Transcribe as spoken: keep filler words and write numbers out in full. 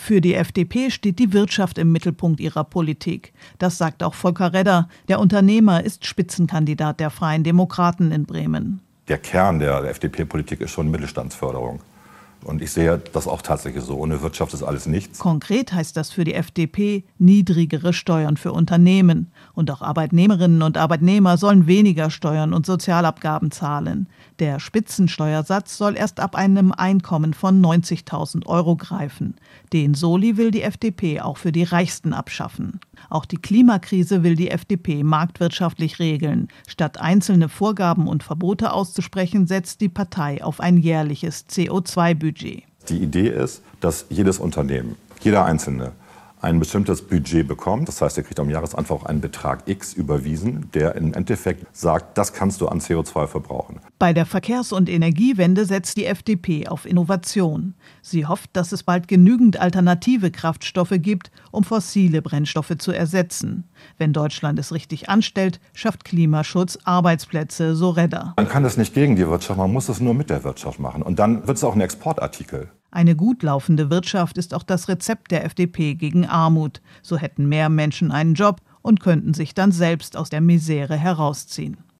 Für die F D P steht die Wirtschaft im Mittelpunkt ihrer Politik. Das sagt auch Volker Redder. Der Unternehmer ist Spitzenkandidat der Freien Demokraten in Bremen. Der Kern der F D P-Politik ist schon Mittelstandsförderung. Und ich sehe das auch tatsächlich so. Ohne Wirtschaft ist alles nichts. Konkret heißt das für die F D P niedrigere Steuern für Unternehmen. Und auch Arbeitnehmerinnen und Arbeitnehmer sollen weniger Steuern und Sozialabgaben zahlen. Der Spitzensteuersatz soll erst ab einem Einkommen von neunzigtausend Euro greifen. Den Soli will die F D P auch für die Reichsten abschaffen. Auch die Klimakrise will die F D P marktwirtschaftlich regeln. Statt einzelne Vorgaben und Verbote auszusprechen, setzt die Partei auf ein jährliches C O zwei Budget. Die Idee ist, dass jedes Unternehmen, jeder Einzelne, ein bestimmtes Budget bekommt. Das heißt, er kriegt am Jahresanfang auch einen Betrag X überwiesen, der im Endeffekt sagt, das kannst du an C O zwei verbrauchen. Bei der Verkehrs- und Energiewende setzt die F D P auf Innovation. Sie hofft, dass es bald genügend alternative Kraftstoffe gibt, um fossile Brennstoffe zu ersetzen. Wenn Deutschland es richtig anstellt, schafft Klimaschutz Arbeitsplätze, so Redder. Man kann das nicht gegen die Wirtschaft, man muss es nur mit der Wirtschaft machen. Und dann wird es auch ein Exportartikel. Eine gut laufende Wirtschaft ist auch das Rezept der F D P gegen Armut. So hätten mehr Menschen einen Job und könnten sich dann selbst aus der Misere herausziehen.